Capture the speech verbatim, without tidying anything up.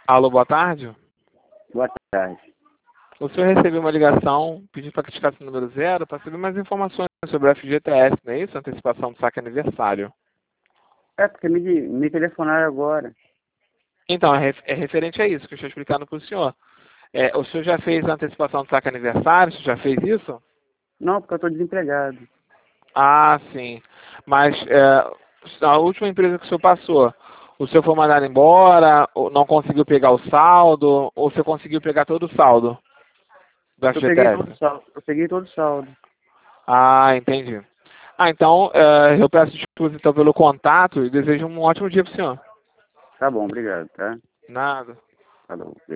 Alô, boa tarde. Boa tarde. O senhor recebeu uma ligação pedindo para criticar esse número zero para saber mais informações sobre o F G T S, não é isso? Antecipação do saque aniversário. É porque me, me telefonaram agora. Então, é, ref- é referente a isso que eu estou explicando para o senhor. É, o senhor já fez a antecipação do saque aniversário? O senhor já fez isso? Não, porque eu estou desempregado. Ah, sim. Mas é, a última empresa que o senhor passou, o senhor foi mandado embora, ou não conseguiu pegar o saldo, ou o senhor conseguiu pegar todo o saldo do Eu peguei F G T S? todo o saldo. Eu peguei todo o saldo. Ah, entendi. Ah, então, é, eu peço desculpas então pelo contato e desejo um ótimo dia para o senhor. Tá bom, obrigado, tá? Nada. Falou.